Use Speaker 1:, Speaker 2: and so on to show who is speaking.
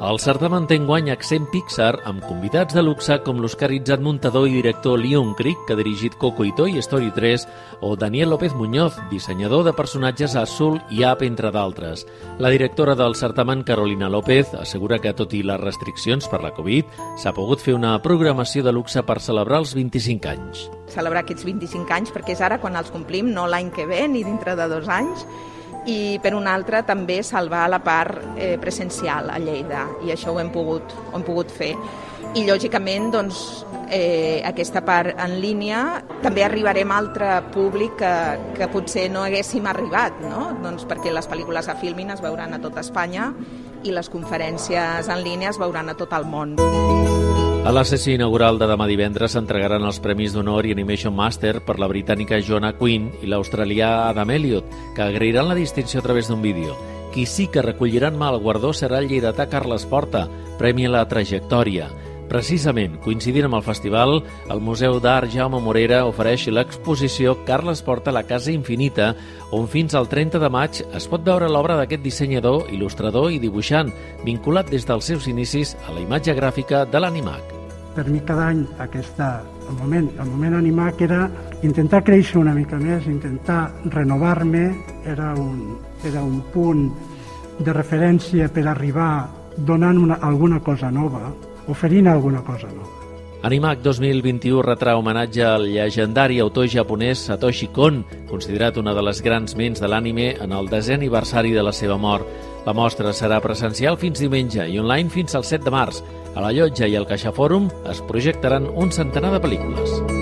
Speaker 1: El certamen té enguany accent Pixar amb convidats de luxe com l'oscaritzat muntador i director Leon Crick, que ha dirigit Coco i Toy Story 3, o Daniel López Muñoz, dissenyador de personatges a Soul i Up, entre d'altres. La directora del certamen, Carolina López, assegura que, tot i les restriccions per la Covid, s'ha pogut fer una programació de luxe per celebrar els 25 anys.
Speaker 2: Celebrar aquests 25 anys perquè és ara quan els complim, no l'any que ve ni dintre de 2 anys, i per un altre també salvar la part presencial a Lleida, i això ho hem pogut fer. I lògicament doncs, aquesta part en línia també arribarem a altre públic que potser no haguéssim arribat, no? Doncs perquè les pel·lícules a Filmin es veuran a tot Espanya i les conferències en línia es veuran a tot el món.
Speaker 1: A la sessió inaugural de demà divendres s'entregaran els Premis d'Honor i Animation Master per la britànica Joanna Quinn i l'australià Adam Elliott, que agrairan la distinció a través d'un vídeo. Qui sí que recollirà en mà el guardó serà el lleidatà Carles Porta, Premi a la Trajectòria. Precisament, coincidint amb el festival, el Museu d'Art Jaume Morera ofereix l'exposició Carles Porta a la Casa Infinita, on fins al 30 de maig es pot veure l'obra d'aquest dissenyador, il·lustrador i dibuixant, vinculat des dels seus inicis a la imatge gràfica de l'Animac.
Speaker 3: Per mi cada any el moment Animac era intentar créixer una mica més, intentar renovar-me, era un punt de referència per arribar donant alguna cosa nova, oferint alguna cosa nova.
Speaker 1: Animac 2021 retrà homenatge al llegendari autor japonès Satoshi Kon, considerat una de les grans ments de l'ànime en el 10è aniversari de la seva mort. La mostra serà presencial fins diumenge i online fins al 7 de març. A la Llotja i al CaixaFòrum es projectaran un centenar de pel·lícules.